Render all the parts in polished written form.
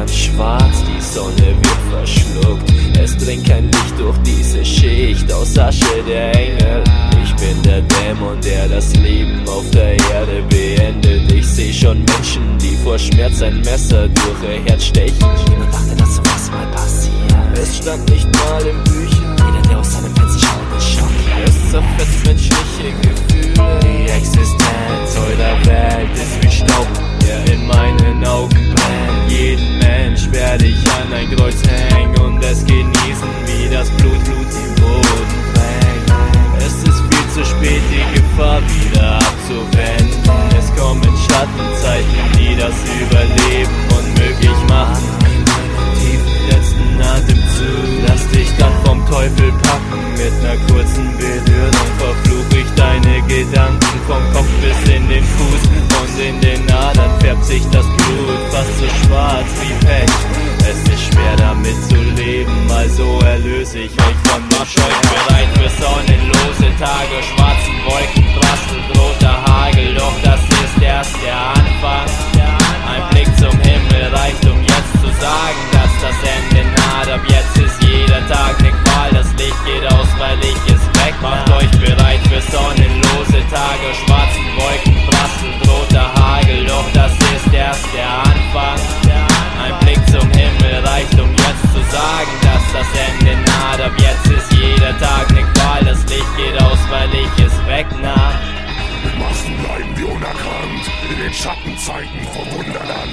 ganz schwarz, die Sonne wird verschluckt. Es dringt kein Licht durch diese Schicht aus Asche der Engel. Ich bin der Dämon, der das Leben auf der Erde beendet. Ich seh schon Menschen, die vor Schmerz ein Messer durch ihr Herz stechen. Niemand dachte, dass sowas mal passiert. Es stand nicht mal in Büchern. Jeder, der aus seinem Fenster schaut, ist schockiert. Es zerfetzt menschliche Gefühle. Die Existenz eurer Welt ist wie Staub, der in meinen Augen brennt. Jeden Mensch werde ich an ein Kreuz hängen und es genießen, wie das Blut den Boden drängt. Es ist viel zu spät, die Gefahr wieder abzuwenden. Es kommen Schattenzeiten, die das Überleben unmöglich machen. Tiefen letzten Atemzug, lass dich dann vom Teufel packen. Mit ner kurzen Berührung verfluch ich deine Gedanken. Vom Kopf bis in den Fuß und in den Adern färbt sich das Blut fast so schwarz wie Pech. Es ist schwer damit zu leben, also erlöse ich euch von der Scheu. Bereit für sonnenlose Tage, schwarzen Wolken, prasselnd roter Hagel. Doch das ist erst der Anfang. Ein Blick zum Himmel reicht, um jetzt zu sagen, dass das Ende naht. Ab jetzt ist jeder Tag ne Qual, das Licht geht aus, weil ich es weg. Macht euch bereit für sonnenlose Tage, schwarzen Wolken, prasselnd roter Hagel. Doch das ist erst der Anfang. Ein Blick zum Himmel reicht, um jetzt zu sagen, dass das Ende naht. Ab jetzt ist jeder Tag ne Qual, das Licht geht aus, weil ich es wegnahm. Mit Massen bleiben wir unerkannt, in den Schattenzeiten vom Wunderland.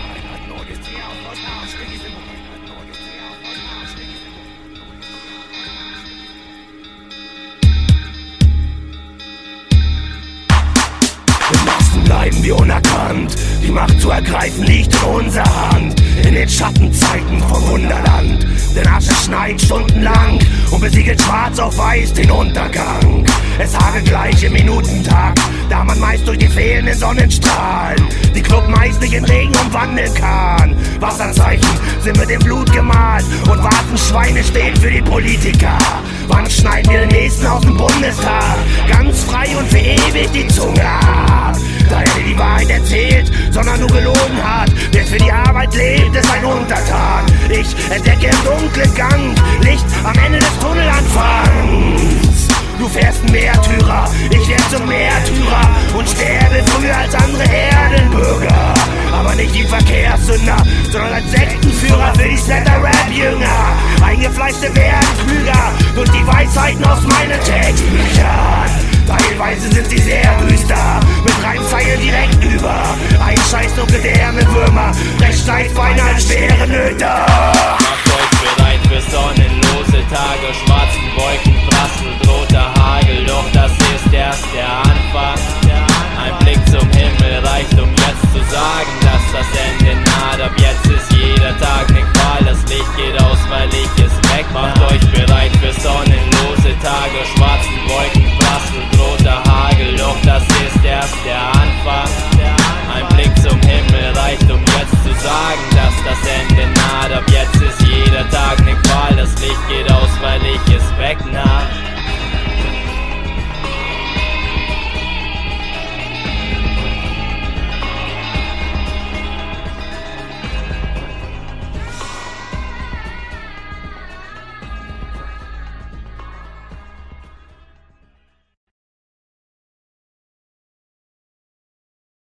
Mit Massen bleiben wir unerkannt, die Macht zu ergreifen liegt in unserer Hand. In den Schattenzeiten vom Wunderland, denn Asche schneit stundenlang und besiegelt schwarz auf weiß den Untergang. Es hagelt gleich im Minutentakt, da man meist durch die fehlenden Sonnenstrahlen die Club meist nicht in Regen umwandeln kann. Wasserzeichen sind mit dem Blut gemalt und warten Schweine stehen für die Politiker. Wann schneiden wir den nächsten aus dem Bundestag? Ganz frei und für ewig die Zunge ab. Da er die Wahrheit erzählt, sondern nur gelogen hat. Wer für die Arbeit lebt, ist ein Untertan. Ich entdecke im dunklen Gang Licht am Ende des Tunnelanfangs. Du fährst ein Märtyrer, ich werd zum Märtyrer und sterbe früher als andere Erdenbürger. Aber nicht wie Verkehrssünder, sondern als Sektenführer für die Slatter-Rap-Jünger. Eingefleischte werden klüger durch die Weisheiten aus meinen Textbüchern. Teilweise sind sie sehr düster, mit Reimzeilen direkt über. Ein Scheißdruck der Würmer, recht steif beinahe als schwere Nöter. Macht euch bereit für sonnenlose Tage, schwarzen Wolken, prasselnd roter Hagel. Doch das ist erst der Anfang. Ein Blick zum Himmel reicht, um jetzt zu sagen, dass das Ende naht. Ab jetzt ist jeder Tag ne Qual, das Licht geht aus, weil ich es weg. Macht euch